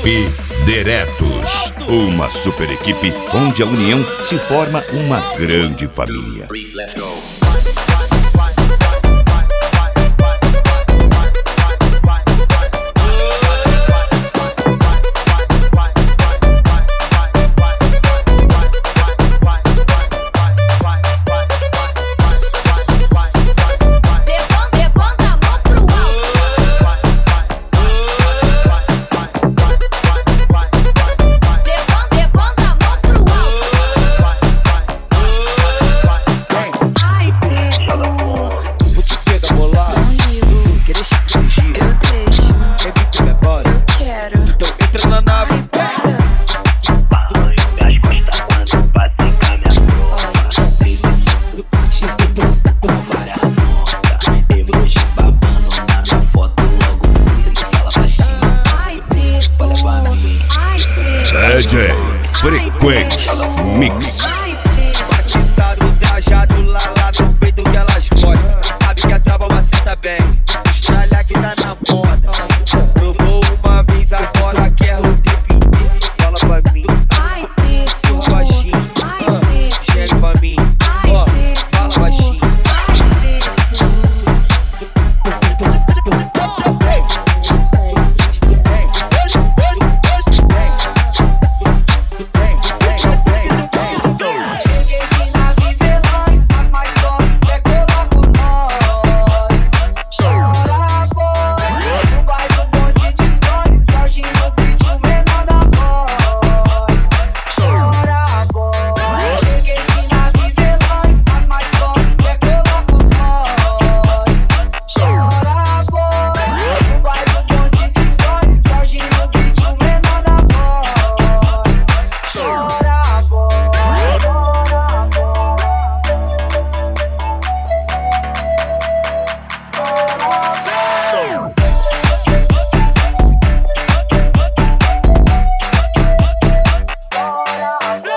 Equipe Diretos, uma super equipe onde a união se forma uma grande família. DJ Frequência Mix. Maciçado, trajado lá no peito que elas gostam. Sabe que a trava maceta bem, estralha que tá na moda.